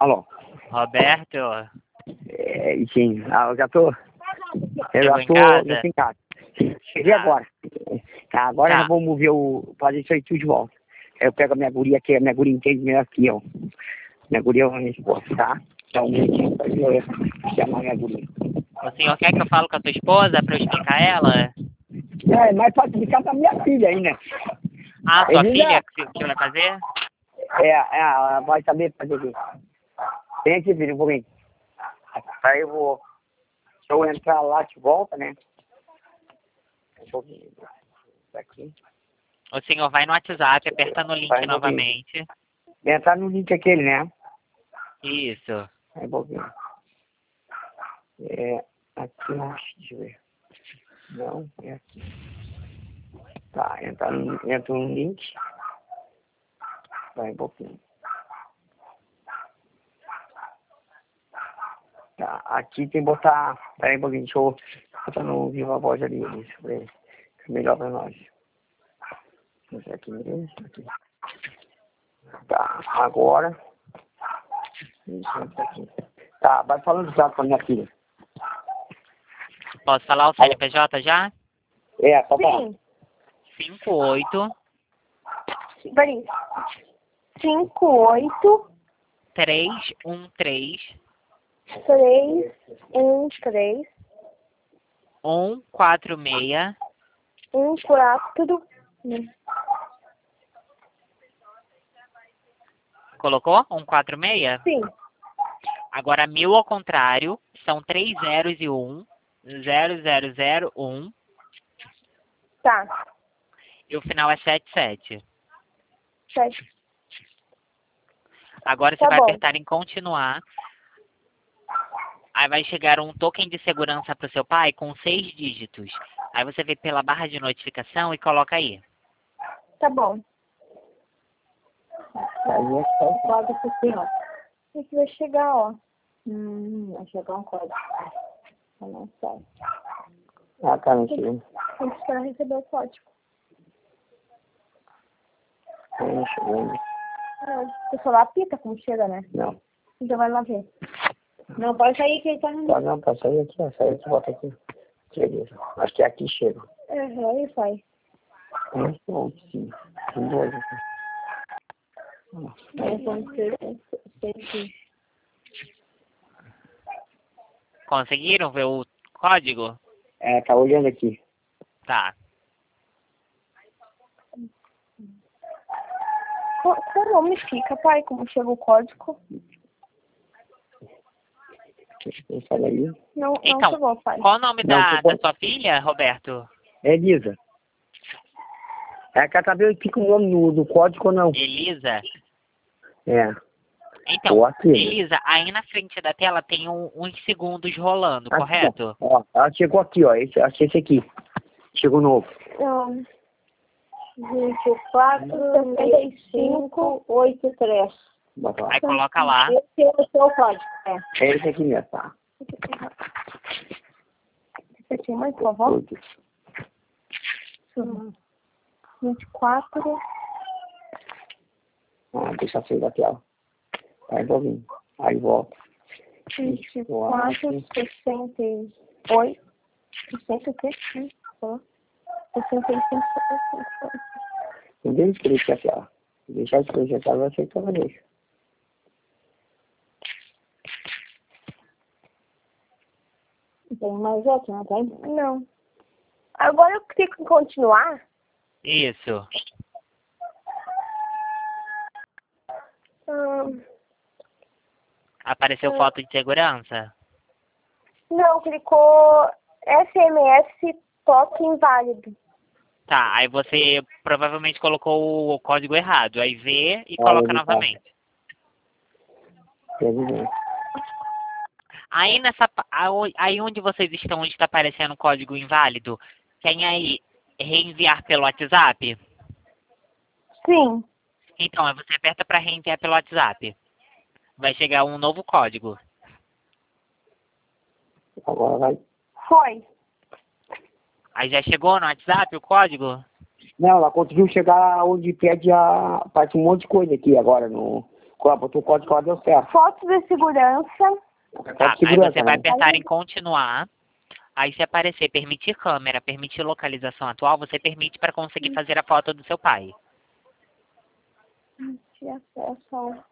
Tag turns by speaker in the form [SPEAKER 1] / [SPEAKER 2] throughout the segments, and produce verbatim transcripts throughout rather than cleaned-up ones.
[SPEAKER 1] Alô?
[SPEAKER 2] Roberto,
[SPEAKER 1] É, sim, ah, eu já tô. Eu
[SPEAKER 2] chegou
[SPEAKER 1] já
[SPEAKER 2] em
[SPEAKER 1] tô,
[SPEAKER 2] casa?
[SPEAKER 1] já tô em casa. Cheguei
[SPEAKER 2] Tá.
[SPEAKER 1] agora. Tá, agora
[SPEAKER 2] Tá.
[SPEAKER 1] já vamos ver o. fazer isso aí tudo de volta. Aí eu pego a minha guria aqui, a minha guria entende melhor que eu. Minha guria é uma esposa, tá? Dá um minutinho pra eu chamar minha guria.
[SPEAKER 2] O senhor quer que eu fale com a sua esposa pra eu explicar ela?
[SPEAKER 1] É, mais fácil ficar pra minha filha aí, né?
[SPEAKER 2] Ah, sua
[SPEAKER 1] Elisa,
[SPEAKER 2] filha que, que vai fazer?
[SPEAKER 1] É, é, ela vai saber fazer isso. Vem aqui, filho, um pouquinho. Aí eu vou. Se eu entrar lá de volta, né? Um pouquinho. Aqui.
[SPEAKER 2] O senhor vai no WhatsApp, aperta no link
[SPEAKER 1] Vai um pouquinho.
[SPEAKER 2] novamente.
[SPEAKER 1] Entrar no link aquele, né?
[SPEAKER 2] Isso.
[SPEAKER 1] Aí um pouquinho. É. Aqui, deixa eu ver. Não, é aqui. Tá, entra no, entra no link. Vai um pouquinho. Tá, aqui tem que botar. Peraí um pouquinho, deixa eu botar no Viva Voz ali, deixa eu ver. É melhor pra nós. Esse aqui mesmo, aqui. Tá, agora. Isso, aqui. Tá, vai falando já com a minha filha.
[SPEAKER 2] Posso falar o C N P J já?
[SPEAKER 1] É, pode falar.
[SPEAKER 3] Sim.
[SPEAKER 2] cinco oito
[SPEAKER 3] Peraí. Cinco, oito,
[SPEAKER 2] três um três
[SPEAKER 3] três, um, três,
[SPEAKER 2] um quatro seis
[SPEAKER 3] um, quatro.
[SPEAKER 2] Colocou? um quatro seis?
[SPEAKER 3] Sim.
[SPEAKER 2] Agora mil ao contrário, são três zeros e um, zero zero zero um,
[SPEAKER 3] Tá.
[SPEAKER 2] e o final é sete sete.
[SPEAKER 3] Sete.
[SPEAKER 2] Agora você
[SPEAKER 3] Tá
[SPEAKER 2] vai
[SPEAKER 3] bom.
[SPEAKER 2] apertar em continuar. Aí vai chegar um token de segurança para o seu pai com seis dígitos. Aí você vê pela barra de notificação e coloca aí.
[SPEAKER 3] Tá bom.
[SPEAKER 1] Aí é só o código aqui, ó.
[SPEAKER 3] Esse vai chegar, ó.
[SPEAKER 1] Hum, vai chegar um código. Eu não sei. Ah, tá, não chega.
[SPEAKER 3] Tem que esperar receber o código.
[SPEAKER 1] Não chegou.
[SPEAKER 3] Não. O celular apita como chega, né?
[SPEAKER 1] Não.
[SPEAKER 3] Então vai lá ver. Não, pode sair que ele tá no...
[SPEAKER 1] Tá, não, pode sair aqui, ó. Sai aqui, bota aqui. Beleza. Acho que aqui chega.
[SPEAKER 3] Aham, ele sai.
[SPEAKER 1] Um, bom, sim. Tem dois aqui.
[SPEAKER 3] Aí vamos ter seis.
[SPEAKER 2] Conseguiram ver o código?
[SPEAKER 1] É, tá olhando aqui.
[SPEAKER 2] Tá.
[SPEAKER 3] Qual qual nome fica, pai? Como chega o código?
[SPEAKER 1] Quem fala aí?
[SPEAKER 3] Não, não
[SPEAKER 2] Então,
[SPEAKER 3] chegou, pai.
[SPEAKER 2] qual o nome
[SPEAKER 1] Não,
[SPEAKER 2] da,
[SPEAKER 1] chegou.
[SPEAKER 2] da sua filha, Roberto?
[SPEAKER 1] É Elisa. É que ela tá vendo fica o nome no, no código ou não?
[SPEAKER 2] Elisa?
[SPEAKER 1] É.
[SPEAKER 2] Então,
[SPEAKER 1] Ou aqui.
[SPEAKER 2] Elisa, aí na frente da tela tem um, uns segundos rolando,
[SPEAKER 1] Aqui,
[SPEAKER 2] correto?
[SPEAKER 1] Ó, ó, ela chegou aqui, ó. Esse, achei esse aqui. Chegou novo.
[SPEAKER 3] Então, vinte e quatro, setenta e cinco, oitenta e três.
[SPEAKER 1] Bota lá.
[SPEAKER 2] Aí coloca lá.
[SPEAKER 3] Esse é o seu código. É.
[SPEAKER 1] É esse aqui mesmo, tá?
[SPEAKER 3] Você tinha mais, por favor?
[SPEAKER 1] Oito.
[SPEAKER 3] vinte e quatro.
[SPEAKER 1] Ah, deixa eu sair da tela. Vai envolvendo. Aí volta.
[SPEAKER 3] vinte e quatro, sessenta e oito. sessenta e três. sessenta e cinco.
[SPEAKER 1] Não deixa escrever a tela. Se deixar escrever a tela, vai ser que ela deixa.
[SPEAKER 3] Tem mais outro, não tem? Não. Agora eu clico em continuar.
[SPEAKER 2] Isso.
[SPEAKER 3] Hum,
[SPEAKER 2] Apareceu
[SPEAKER 3] Hum.
[SPEAKER 2] foto de segurança?
[SPEAKER 3] não, clicou S M S toque inválido.
[SPEAKER 2] Tá, aí você provavelmente colocou o código errado. Aí vê e
[SPEAKER 1] Ah,
[SPEAKER 2] coloca
[SPEAKER 1] ele tá.
[SPEAKER 2] novamente.
[SPEAKER 1] Quer dizer.
[SPEAKER 2] Aí nessa pa- ao- aí onde vocês estão, onde está aparecendo o código inválido, tem aí reenviar pelo WhatsApp?
[SPEAKER 3] Sim.
[SPEAKER 2] Então, aí você aperta para reenviar pelo WhatsApp. Vai chegar um novo código.
[SPEAKER 1] Agora vai.
[SPEAKER 3] Foi.
[SPEAKER 2] Aí já chegou no WhatsApp o código?
[SPEAKER 1] Não, ela conseguiu chegar onde pede a. Faz um monte de coisa aqui agora no. Qual? Botou o código, qual deu certo.
[SPEAKER 3] Foto de segurança.
[SPEAKER 2] Tá,
[SPEAKER 1] Pode
[SPEAKER 2] aí
[SPEAKER 1] segurar,
[SPEAKER 2] você vai
[SPEAKER 1] né?
[SPEAKER 2] apertar em continuar. Aí se aparecer permitir câmera, permitir localização atual, você permite para conseguir fazer a foto do seu pai.
[SPEAKER 3] De acesso.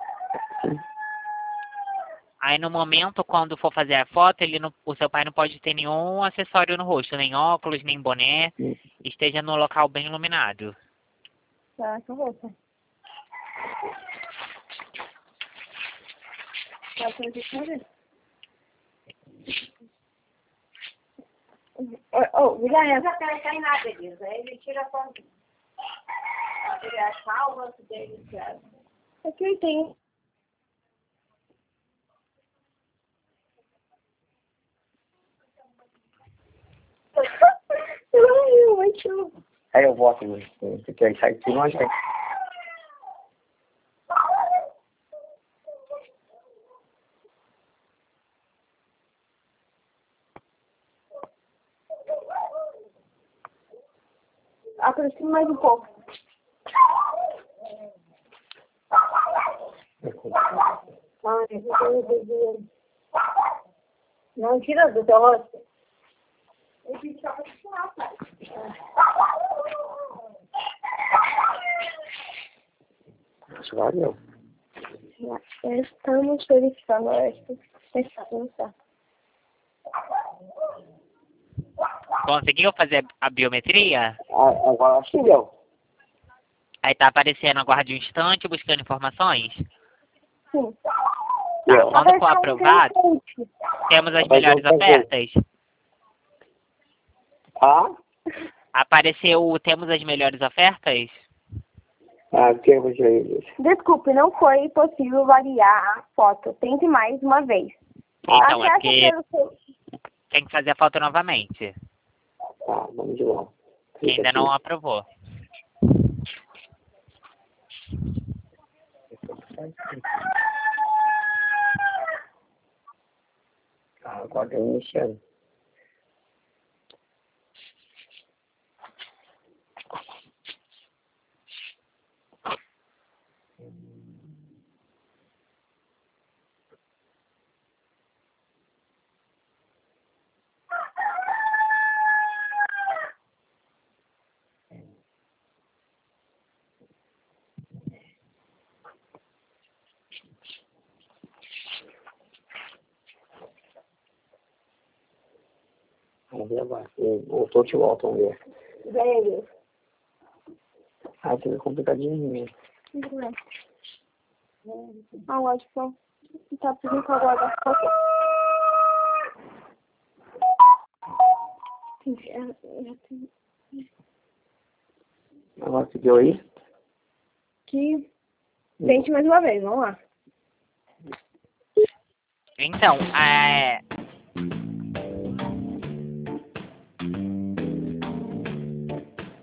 [SPEAKER 2] Aí no momento, quando for fazer a foto, ele não, o seu pai não pode ter nenhum acessório no rosto, nem óculos, nem boné.
[SPEAKER 1] Sim.
[SPEAKER 2] Esteja no local bem iluminado.
[SPEAKER 3] Tá, que roupa. Tá, pra gente ver. Oh, Guilherme, não quer cair nada disso. Aí ele tira a foto. Ele é salva dele, sabe? Aqui eu tenho. Ai, muito.
[SPEAKER 1] Aí eu voto, né? Você quer sair tudo, nós vai.
[SPEAKER 3] Aproxima mais um pouco. Ai, meu Deus. Não tira do teu rosto.
[SPEAKER 1] Acho que valeu.
[SPEAKER 3] Estamos verificando esta questão.
[SPEAKER 2] Conseguiu fazer a biometria?
[SPEAKER 1] Ah, agora acho que deu.
[SPEAKER 2] Aí tá aparecendo, aguarde um instante, buscando informações.
[SPEAKER 3] Sim.
[SPEAKER 1] Deu.
[SPEAKER 2] Quando for aprovado, temos as melhores ofertas.
[SPEAKER 1] Ah?
[SPEAKER 2] Apareceu o temos as melhores ofertas?
[SPEAKER 1] Ah, temos aí.
[SPEAKER 3] Desculpe, não foi possível variar a foto. Tente mais uma vez.
[SPEAKER 2] Então, é
[SPEAKER 3] Acesse
[SPEAKER 2] porque
[SPEAKER 3] pelo seu-
[SPEAKER 2] tem que fazer a foto novamente.
[SPEAKER 1] Tá, vamos de novo.
[SPEAKER 2] Que ainda não aprovou.
[SPEAKER 1] Ah, agora tá iniciando. Vamos ver agora. Voltou de volta, vamos ver.
[SPEAKER 3] Velho.
[SPEAKER 1] Ah, fica complicadinho mesmo.
[SPEAKER 3] Ah, ótimo. Tá pedindo agora.
[SPEAKER 1] Agora que deu aí?
[SPEAKER 3] Que tente mais uma vez, vamos lá.
[SPEAKER 2] Então, é,